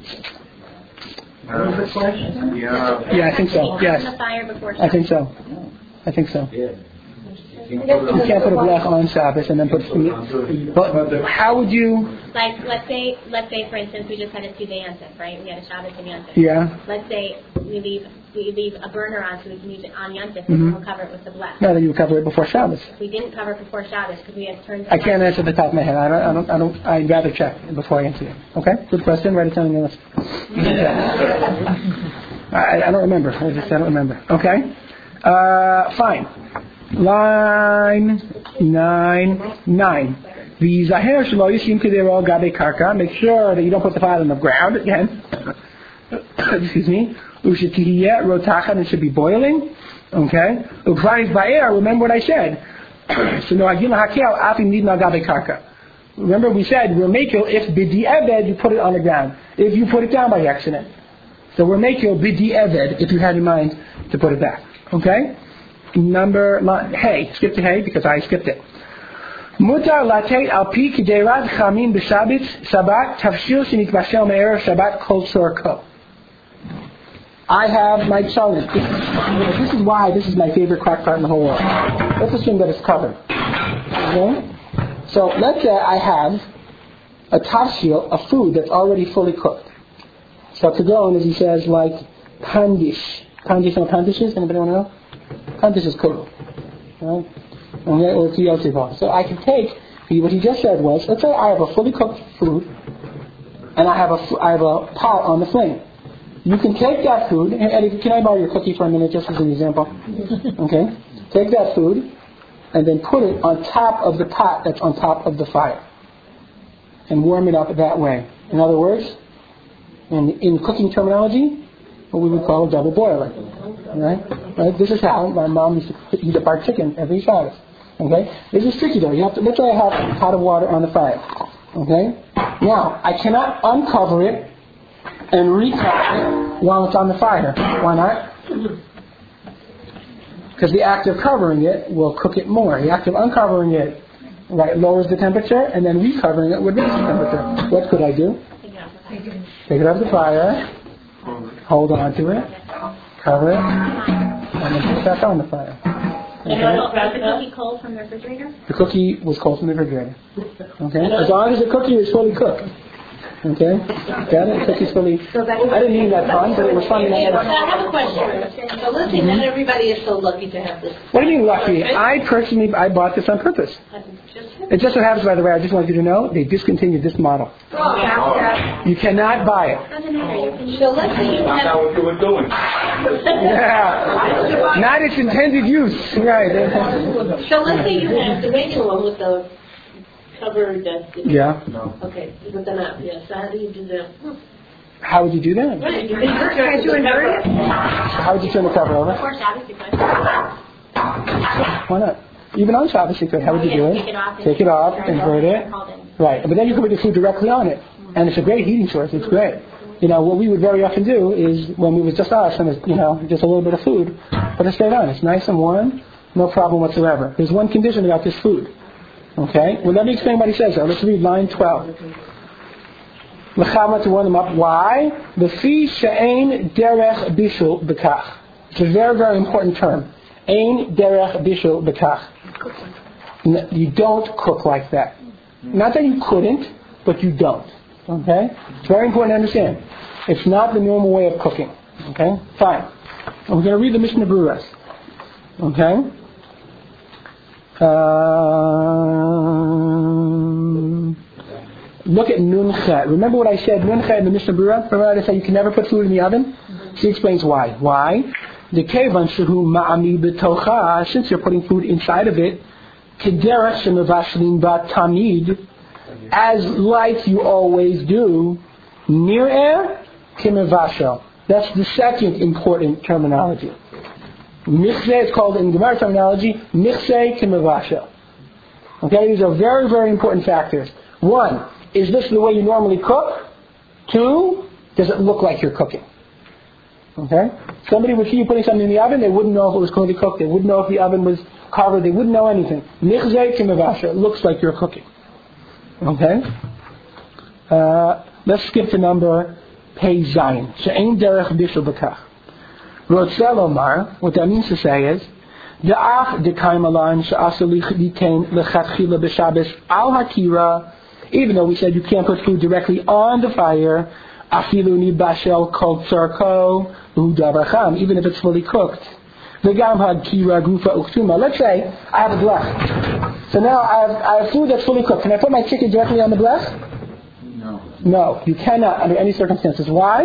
Yeah, I think so. Yes. On the fire before Shabbos. I think so. You can't put a blech on Shabbos and then put. But how would you? Like let's say for instance we just had a 2-day Yontif, right? We had a Shabbos and Yontif. Yeah. Let's say we leave a burner on so we can use it on Yontif and we'll cover it with the blech. No, then you would cover it before Shabbos. We didn't cover it before Shabbos because we had turned. I can't answer the top of my head. I'd rather check before I answer it. Okay, good question. Write it down on your list. I don't remember. I don't remember. Okay. Fine. Line 9. V'zaher shelo yishim k'derol gabe karka. Make sure that you don't put the file on the ground again. Excuse me. U'shetihiyeh rotachan. It should be boiling. Okay. U'kvaris ba'er. Remember what I said. So no agil hakel afim nidna gabe karka. Remember we said we're makil if bidi eved you put it on the ground. If you put it down by accident. So we're makil bidi eved if you had in mind to put it back. Okay? Hey, skip to hey because I skipped it. Mutar latet al pi kiderat chamim b'shabbat Shabbat tafshil shenikbashel me'erev Shabbat kol tzorko. I have my challenge. This is why this is my favorite crack pot in the whole world. Let's assume that it's covered. Okay? So let's say I have a tafshil, a food that's already fully cooked. So to go on, as he says, like pandish. Pandish, know what pandish is? Anybody want to know? Pandish is kuru. Right? Okay, or tiyotziva. So I can take, what he just said was, let's say I have a fully cooked food, and I have a pot on the flame. You can take that food, and Eddie, can I borrow your cookie for a minute, just as an example? Okay? Take that food, and then put it on top of the pot that's on top of the fire. And warm it up that way. In other words, in cooking terminology, what we would call a double boiler. Right? This is how my mom used to eat up our chicken every Shabbos. Okay? This is tricky though. Let's say I have a pot of water on the fire. Okay? Now, I cannot uncover it and recover it while it's on the fire. Why not? Because the act of covering it will cook it more. The act of uncovering it lowers the temperature, and then recovering it would raise the temperature. What could I do? Take it off the fire, hold on to it, cover it, and then put it back on the fire. Okay. Was the cookie cold from the refrigerator? The cookie was cold from the refrigerator. Okay? As long as the cookie is fully cooked. Okay? Got it? The cookie's fully... I didn't mean that fun, but it was funny. I have a question. So let's say not everybody is so lucky to have this. What do you mean lucky? I bought this on purpose. It just so happens, by the way, I just want you to know, they discontinued this model. You cannot buy it. Doesn't matter. So let's say you That's have... not what you were doing. Yeah. Not its intended use. Right. So let's say you have the regular one with the covered... Yeah. Okay, with the map, yes. So how do you do that? How would you do that? Right, you can you invert it? How would you turn the cover over? Before Shabbos, you could. Why not? Even on Shabbos you could. How would you do it? Take it off, invert it. Right. But then you can put the food directly on it. And it's a great heating source. It's great. What we would very often do is when we was just us and just a little bit of food, put it straight on. It's nice and warm. No problem whatsoever. There's one condition about this food. Okay? Well, let me explain what he says there. Let's read line 12. L'chama to warm them up. Why? The fi she'ein derech bishul bekach. It's a very, very important term. Ein derech bishul bekach. You don't cook like that. Not that you couldn't, but you don't. Okay? It's very important to understand. It's not the normal way of cooking. Okay? Fine. And we're going to read the Mishnah Berurah. Okay? Look at Nun Chet. Remember what I said, Nun Chet in the Mishnah Berurah? Remember what I said you can never put food in the oven? She explains why. Why? The kevan shehu ma'ami b'tocha, since you're putting food inside of it, kederach shemavashlim ba tamid, as like you always do, near air, kimavashel. That's the second important terminology. Michse is called in Gemara terminology, michse kimavashel. Okay, these are very, very important factors. One, is this the way you normally cook? Two, does it look like you're cooking? Okay? Somebody would see you putting something in the oven, they wouldn't know if it was going to be cooked, they wouldn't know if the oven was covered, they wouldn't know anything. Michze kimavashel, it looks like you're cooking. Okay? Let's skip to number Pei Zayin. She'ein derech bishul bekach. Rotzeh lomar, what that means to say is, Da'af dekayim alan she'asa litain lechatchila b'Shabbos al hakira, even though we said you can't put food directly on the fire, afilu nibashel kol tzarko u'davar even if it's fully cooked. V'gam hakira gufa uktuma. Let's say I have a blech. So now I have food that's fully cooked. Can I put my chicken directly on the blech? No, you cannot under any circumstances. Why?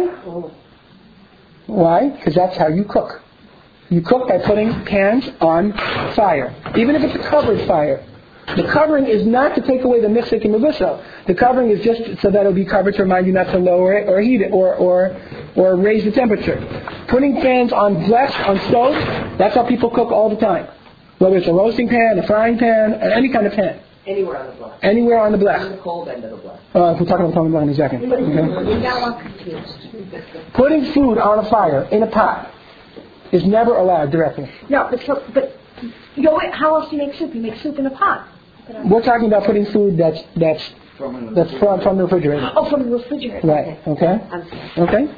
Why? Because that's how you cook. You cook by putting pans on fire, even if it's a covered fire. The covering is not to take away the michsek and mevusha. The covering is just so that it'll be covered to remind you not to lower it or heat it or raise the temperature. Putting pans on blech, on stoves, that's how people cook all the time. Whether it's a roasting pan, a frying pan, or any kind of pan. Anywhere on the block. Anywhere on the blech. In the cold end of the block. We're talking about block in a second. Okay. Putting food on a fire in a pot is never allowed directly. No, but you know what? How else do you make soup? You make soup in a pot. We're talking about putting food that's from the refrigerator. Oh, from the refrigerator. Right. Okay. Okay.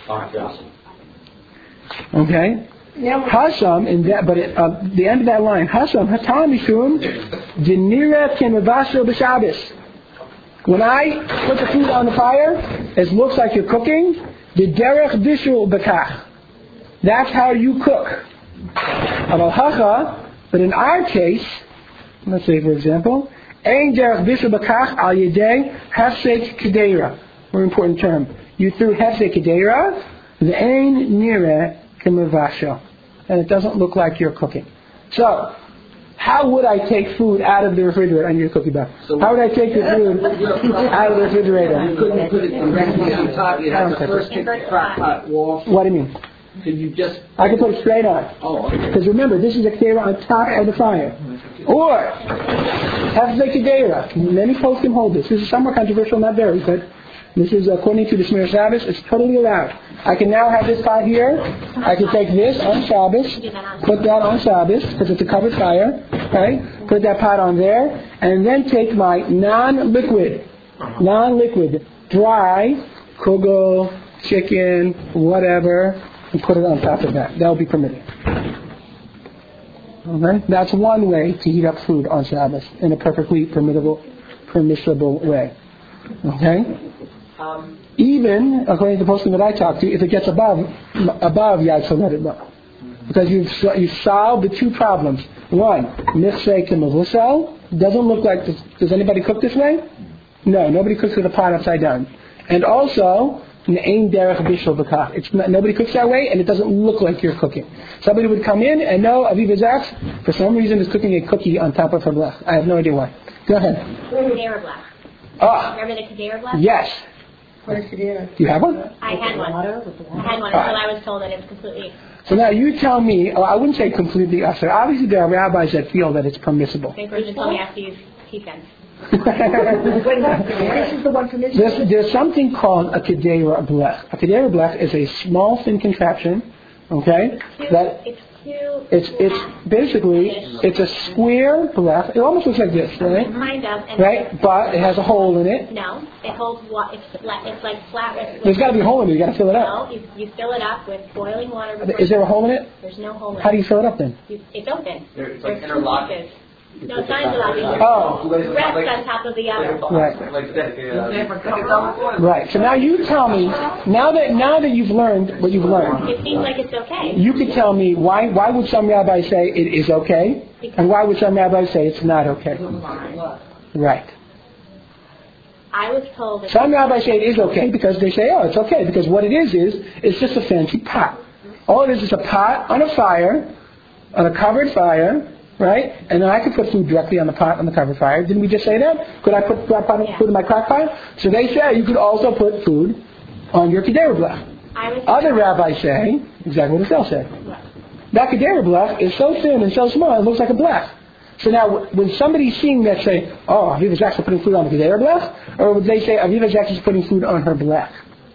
Okay. Hasham in that, but the end of that line, Hasham Hatam Mishum Dinira Kemavasho B'Shabbos. When I put the food on the fire, it looks like you're cooking. The derech bishul b'kach. That's how you cook. Aval hacha, but in our case, let's say for example, ein derech bishul b'kach al yedei hefsek kedera. Very important term. You threw hefsek kedera, the ein nira kemavasho, and it doesn't look like you're cooking. So, how would I take food out of the refrigerator? I need a cookie back. How would I take the food out of the refrigerator? You couldn't put it directly on top. You'd have to first take the crock pot off. What do you mean? Could you just... I can put it straight on. Oh, okay. Because remember, this is a kedera on top of the fire. Or, hefsek kedera. Many folks can hold this. This is somewhat controversial, not very, but this is according to the Shmir Shabbos. It's totally allowed. I can now have this pot here. I can take this on Shabbos, put that on Shabbos, because it's a covered fire, right? Put that pot on there, and then take my non-liquid, dry, kugel, chicken, whatever, and put it on top of that. That will be permitted. Okay? That's one way to heat up food on Shabbos in a perfectly permissible way. Okay? Even, according to the posting that I talked to, if it gets above Yad, so let it go. Because you've solved the two problems. One, Nichsei Kemavusel, doesn't look like, does anybody cook this way? No, nobody cooks with a pot upside down. And also, Ne'ein Derech Bishul B'kach. Nobody cooks that way, and it doesn't look like you're cooking. Somebody would come in and know Aviva Zach, for some reason, is cooking a cookie on top of her blech. I have no idea why. Go ahead. Kedera blech. Remember the Kedera blech? Yes. What is Kedera? Do you have one? I had one. Until I was told that it was completely... So now you tell me, I wouldn't say completely usher. Obviously there are rabbis that feel that it's permissible. They first told me I have to use tea cents. This is the one from Israel. There's something called a kedera blech. A kedera blech is a small, thin contraption, okay? It's basically, it's a square blech. It almost looks like this, right? Kind of. Right? But it has a hole in it. No, it holds what? It's like flat. There's got to be a hole in it. You got to fill it up. No, you fill it up with boiling water. Is there a hole in it? There's no hole in it. How do you fill it up then? It's open. It's like interlocked. No, it's not interlocking. Oh. Rest on top of the other. Right. Like that. Right. So now you tell me, now that you've learned what you've learned, It seems like it's okay. you could tell me why would some rabbis say it is okay, and why would some rabbis say it's not okay? Right. I was told that Some rabbis say it is okay because they say, oh, it's okay, because what it is it's just a fancy pot. All it is a pot on a fire, on a covered fire, right? And then I could put food directly on the pot on the covered fire. Didn't we just say that? Could I put food in my crock pot? So they say you could also put food on your kedera blech. Other rabbis say exactly what Estelle said. That kedera blech is so thin and so small it looks like a blech. So now, when somebody's seeing that, say, "Oh, Aviva's actually putting food on the kedera blech," or would they say Aviva's actually putting food on her blech?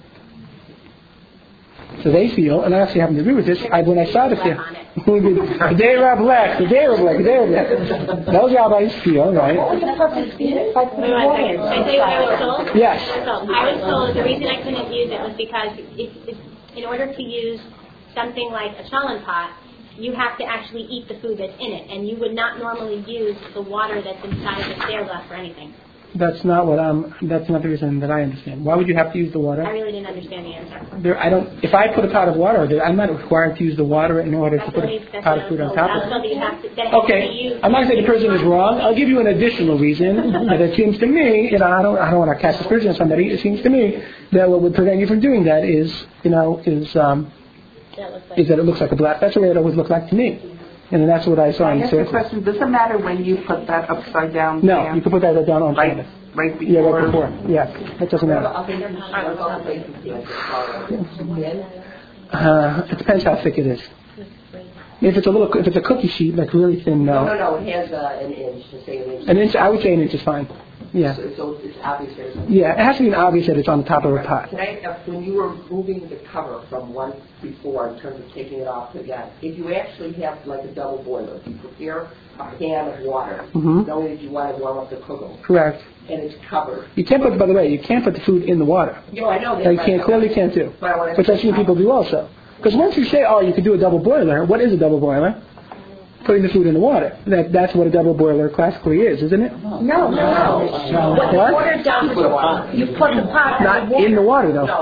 So they feel, and I actually happen to agree with this. When I saw this, kedera blech. Those rabbis feel, right? What was the purpose? Wait 1 second. Can I tell you what I was told? Yes. So I was told the reason I couldn't use it was because in order to use something like a challah pot, you have to actually eat the food that's in it, and you would not normally use the water that's inside the kedera for anything. That's not the reason that I understand. Why would you have to use the water? I really didn't understand the answer. If I put a pot of water, I'm not required to use the water in order to put a pot of food on top of it. Okay, I'm not saying the person is wrong. I'll give you an additional reason that it seems to me, I don't want to cast aspersion on somebody. It seems to me that what would prevent you from doing that is that it looks like a black. That's the way it always looked like to me. And that's what I saw in the search. Question: does it matter when you put that upside down? No, you can put that down on Shabbos. Right before. Yeah, right before. Yeah, that doesn't matter. It depends how thick it is. If it's a cookie sheet, like really thin, no. No, it has an inch, to say an inch. An inch, I would say an inch is fine. Yeah. So it's obvious there's a... Yeah, it has to be obvious that it's on the top of a pot. Can I ask, when you were moving the cover from one before in terms of taking it off again, if you actually have like a double boiler, if you prepare a pan of water, knowing that you want to warm up the cooker. Correct. And it's covered. You can't put, by the way, you can't put the food in the water. No, I know that. That you clearly can't do. Which I've seen people do also. Because once you say, you could do a double boiler, what is a double boiler? Putting the food in the water. That's what a double boiler classically is, isn't it? No. What? The water down the water. You put the pot Not in the water, though.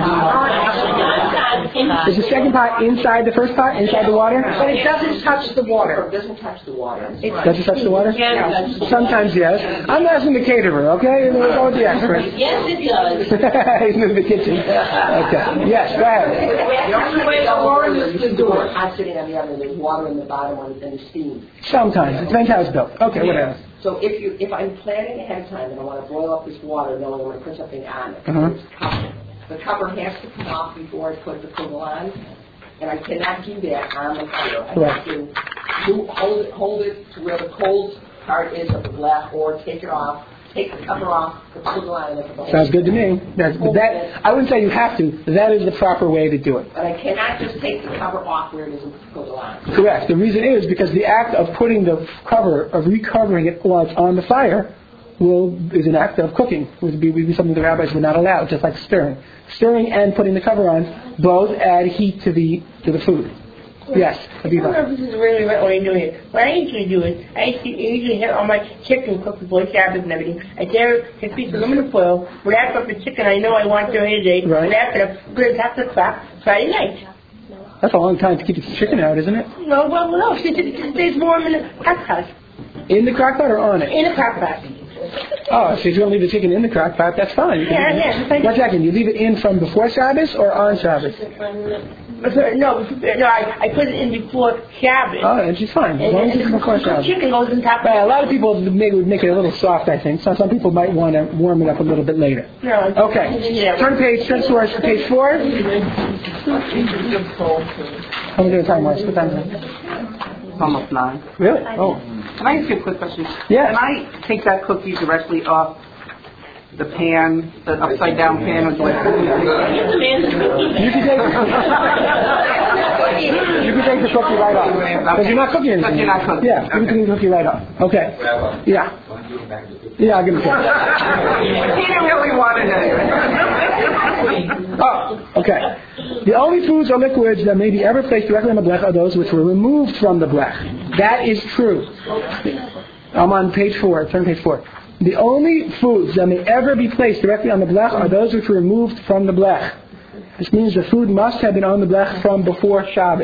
Is the second pot inside the first pot, inside the water? But it doesn't touch the water. It doesn't touch the water. Does it touch the water? Sometimes yes. I'm asking the caterer, okay? We'll go with the expert. Yes, it does. He's in the kitchen. Okay. Yes, go ahead. The only way the water is to do it, I'm sitting on the oven, there's water in the bottom and the steam. Sometimes. It depends how it's built. Okay, what else? So if I'm planning ahead of time and I want to boil up this water knowing I'm going to put something on it, the cover has to come off before I put the kugel on, and I cannot do that on the fire. I have to hold it to where the cold part is of the black, or take it off, take the cover off, put the kugel on, and I put the whole Sounds good to me. I wouldn't say you have to. That is the proper way to do it. But I cannot just take the cover off where it isn't kugel on. Correct. The reason is because the act of putting the cover, of recovering it while it's on the fire, is an act of cooking. Would be something the rabbis would not allow, just like stirring. Stirring and putting the cover on both add heat to the food. Yes, I don't know if this is really right when I'm doing it. What I usually do is, I usually have all my chicken cooked before Shabbos and everything. I tear a piece of aluminum foil, wrap up the chicken I know I want during the day, wrap it up, put it on top of the clock, Friday night. That's a long time to keep the chicken out, isn't it? No, no, it stays warm in the crock pot. In the crock pot or on it? In the crock pot. Oh, so if you want to leave the chicken in the crock pot, that's fine. Yeah. 1 second, you leave it in from before Shabbos or on Shabbos? No, I put it in before Shabbos. Oh, it's just fine. As long as it's before Shabbos. Chicken goes on top. A lot of people would make it a little soft, I think. Some people might want to warm it up a little bit later. No. Okay. Turn to page 4. How many time was? What time is it? It's almost 9. Really? Oh. Can I ask you a quick question? Yeah. Can I take that cookie directly off the pan, the upside down pan? You can take the cookie right off. Because you're not cooking anything. You're not cooking. Yeah, you can take the cookie right off. Okay. Yeah. Yeah, I'll give it to you. He didn't really want it. Oh, okay. The only foods or liquids that may be ever placed directly on the blech are those which were removed from the blech. That is true. I'm on page 4. Turn to page 4. The only foods that may ever be placed directly on the blech are those which were removed from the blech. This means the food must have been on the blech from before Shabbos.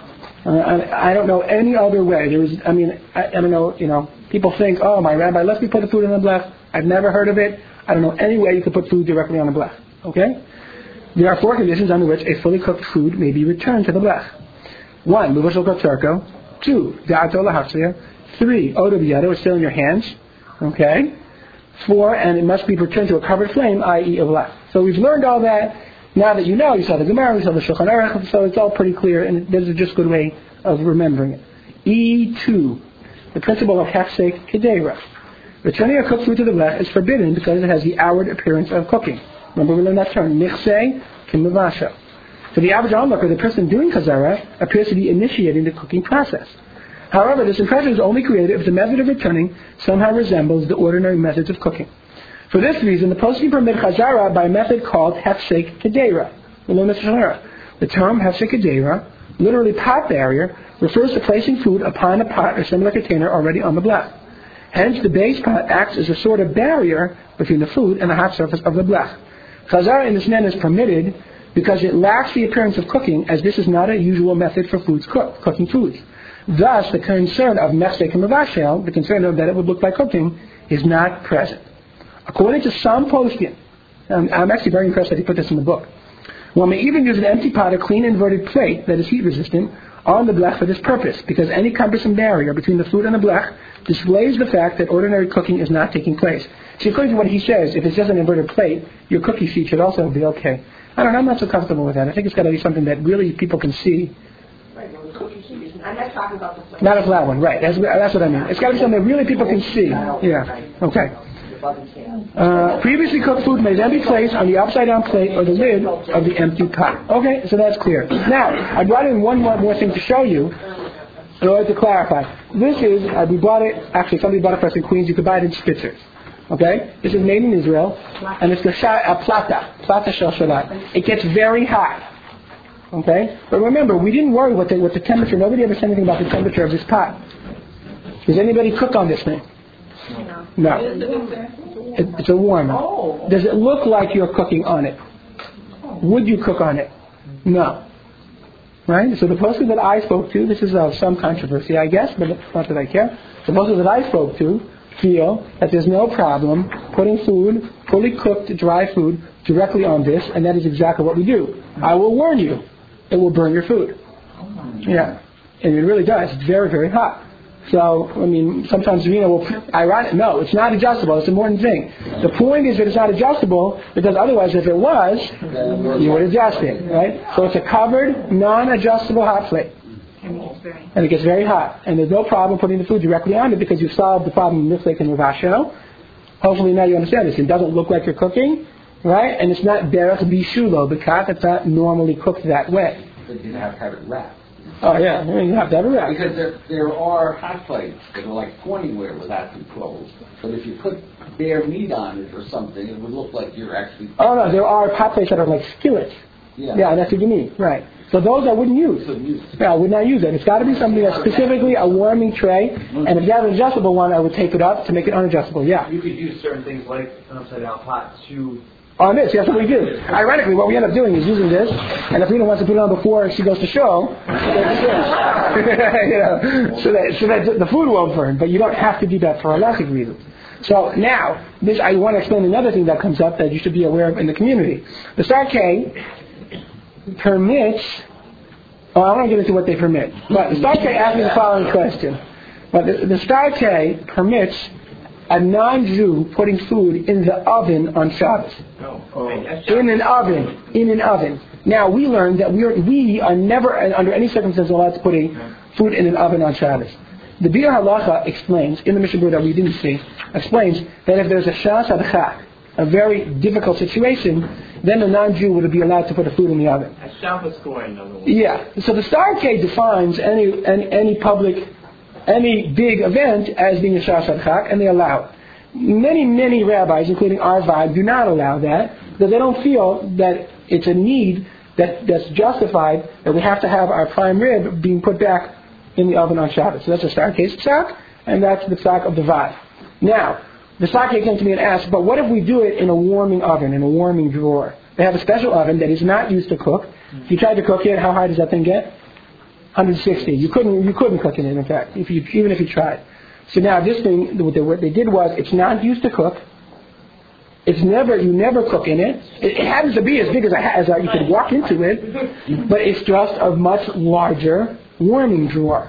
I don't know any other way. I don't know, people think, my rabbi lets me put the food on the blech. I've never heard of it. I don't know any way you could put food directly on the blech. Okay? There are 4 conditions under which a fully cooked food may be returned to the blech. 1, Muvashal Katzarko. 2, Da'ato Lahafsir. 3, Odo B'yado, it's still in your hands. Okay? 4, and it must be returned to a covered flame, i.e. a blech. So we've learned all that. Now that you know, you saw the Gemara, you saw the Shulchan Aruch, so it's all pretty clear, and this is just a good way of remembering it. E2, the principle of Hefsek Kedera. Returning a cooked food to the blech is forbidden because it has the outward appearance of cooking. Remember, we learned that term, Nichse Kimavasha. To the average onlooker, the person doing Chazara appears to be initiating the cooking process. However, this impression is only created if the method of returning somehow resembles the ordinary methods of cooking. For this reason, the poskim permit Chazara by a method called Hefsek Kedera. The term Hefsek Kedera, literally pot barrier, refers to placing food upon a pot or similar container already on the blech. Hence, the base pot acts as a sort of barrier between the food and the hot surface of the blech. Chazara in this manner is permitted because it lacks the appearance of cooking, as this is not a usual method for cooking foods. Thus, the concern of Mechsek and Mavashel, the concern of that it would look like cooking, is not present. According to some poskim, I'm actually very impressed that he put this in the book, one may even use an empty pot or clean inverted plate that is heat resistant on the blech for this purpose, because any cumbersome barrier between the food and the blech displays the fact that ordinary cooking is not taking place. See, according to what he says, if it's just an inverted plate, your cookie sheet should also be okay. I don't know, I'm not so comfortable with that. I think it's got to be something that really people can see. I'm not talking about the flat. Not a flat one, right. That's what I mean. It's got to be something that really people can see. Yeah. Okay. Previously cooked food may then be placed on the upside-down plate or the lid of the empty pot. Okay, so that's clear. Now, I brought in one more thing to show you in order to clarify. This is, we bought it, actually somebody bought it for us in Queens. You could buy it in Spitzer's. Okay? This is made in Israel, and it's the plata shel shalat. It gets very hot. Okay? But remember, we didn't worry what the temperature, nobody ever said anything about the temperature of this pot. Does anybody cook on this thing? No. It's a warmer. Does it look like you're cooking on it? Would you cook on it? No. Right? So the person that I spoke to, this is of some controversy, I guess, but not that I care. The person that I spoke to feel that there's no problem putting food, fully cooked, dry food, directly on this, and that is exactly what we do. I will warn you, it will burn your food. Yeah. And it really does. It's very, very hot. So, I mean, sometimes Rena will, no, it's not adjustable. It's an important thing. The point is that it's not adjustable because otherwise, if it was, you would adjust it, right? So it's a covered, non-adjustable hot plate. And it gets very hot. And there's no problem putting the food directly on it because you've solved the problem in Miflek and Ravashel. Hopefully now you understand this. It doesn't look like you're cooking, right? And it's not derech bishulo because it's not normally cooked that way. But you have to have it wrapped. Oh yeah, I mean, you have to have it wrapped. Because there are hot plates that are like Corningware without controls. But if you put bare meat on it or something, it would look like you're actually... Oh no, there are hot plates that are like skillets. Yeah, that's what you mean, right. So those I wouldn't use. Yeah, I would not use it. It's got to be something that's specifically a warming tray. And if you have an adjustable one, I would take it up to make it unadjustable, yeah. You could use certain things like an upside-down pot to... On this, that's what we do. Ironically, what we end up doing is using this, and if Rena wants to put it on before she goes to show, so that the food won't burn, but you don't have to do that for halachic reasons. So now, I want to explain another thing that comes up that you should be aware of in the community. The Sarkei permits, I want to get into what they permit, but the Sarkei asked me the following question. But the Sarkei permits a non-Jew putting food in the oven on Shabbos. In an oven. Now we learned that we are never under any circumstance allowed to put food in an oven on Shabbos. The Bir Halacha explains, in the Mishnah that we didn't see, explains that if there's a Shas Adchak, a very difficult situation, then a non-Jew would be allowed to put the food in the oven. A Shabbos Goy, in other words. Yeah. So the Sarkei defines any public, any big event as being a Shas Adchak, and they allow it. Many rabbis, including our Vibe, do not allow that because they don't feel that it's a need that's justified that we have to have our prime rib being put back in the oven on Shabbos. So that's the Sarkei's psak, and that's the psak of the Vibe. Now, the Sarkei came to me and asked, but what if we do it in a warming oven, in a warming drawer? They have a special oven that is not used to cook. If you tried to cook it, how high does that thing get? 160. You couldn't cook in it, in fact, even if you tried. So now this thing, what they did was, it's not used to cook. You never cook in it. It happens to be as big as you could walk into it, but it's just a much larger warming drawer.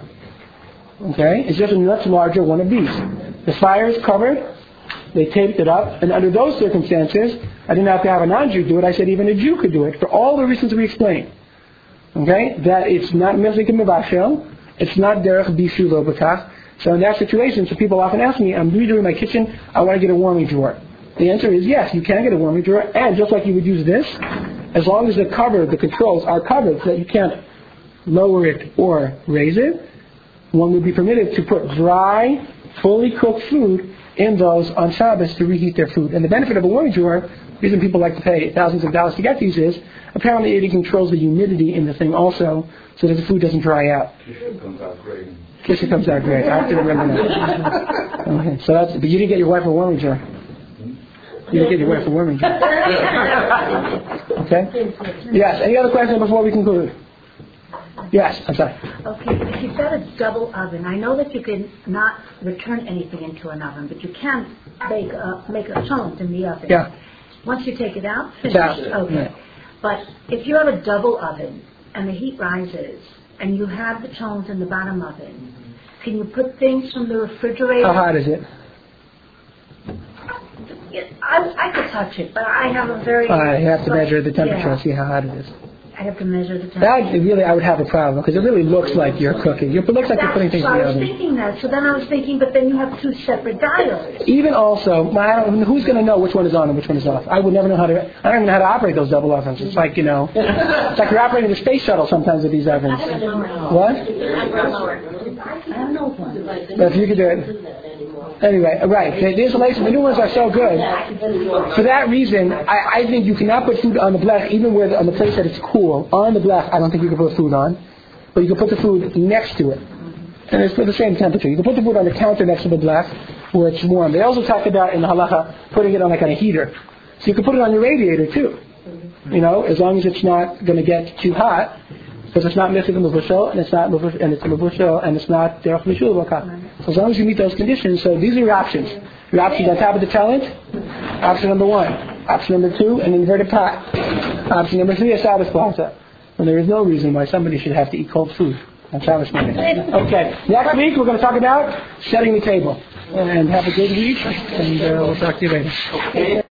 Okay? It's just a much larger one of these. The fire is covered. They taped it up, and under those circumstances, I didn't have to have a non-Jew do it. I said even a Jew could do it for all the reasons we explained. Okay? That it's not Mezlik and Mevashel. It's not Derech Bishulo B'kach. So in that situation, so people often ask me, I'm redoing my kitchen, I want to get a warming drawer. The answer is yes, you can get a warming drawer, and just like you would use this, as long as the controls are covered so that you can't lower it or raise it, one would be permitted to put dry, fully cooked food in those on Shabbos to reheat their food. And the benefit of a warming drawer, the reason people like to pay thousands of dollars to get these is, apparently it controls the humidity in the thing also, so that the food doesn't dry out. It comes out great. Kisha comes out great. I have to remember that. Okay, so but you didn't get your wife a warming jar. You didn't get your wife a warming jar. Okay? Yes, any other questions before we conclude? Yes, I'm sorry. Okay, if you've got a double oven, I know that you can not return anything into an oven, but you can make a chont in the oven. Yeah. Once you take it out, It's finish. out. Okay. Yeah. But if you have a double oven and the heat rises and you have the chont in the bottom oven, can you put things from the refrigerator? How hot is it? I could touch it, but I have a very... You have to measure the temperature and see how hot it is. I have to measure the temperature. That really, I would have a problem because it really looks like you're cooking. It looks like you're putting things in the I was oven. thinking that. So then I was thinking, but then you have two separate dials. Even also, who's going to know which one is on and which one is off? I would never know how to. I don't even know how to operate those double ovens. It's like it's like you're operating the space shuttle sometimes with these ovens. What? I have no one. But if you could do it. Anyway, right. The insulation, the new ones are so good. For that reason, I think you cannot put food on the blech, even where on the place that it's cool. On the blech, I don't think you can put food on. But you can put the food next to it. And it's for the same temperature. You can put the food on the counter next to the blech, where it's warm. They also talked about in the halacha putting it on like on a heater. So you can put it on your radiator too. As long as it's not going to get too hot. Because it's not missing a mevushal, and it's not and it's a mevushal, and it's not derech mishul b'kach. So as long as you meet those conditions, so these are your options. Your options on top of the talent. Option number 1. Option number 2, an inverted pot. Option number 3, a Shabbos plaza. And there is no reason why somebody should have to eat cold food on Shabbos morning. Okay, next week we're going to talk about setting the table. And have a good week, and we'll talk to you later.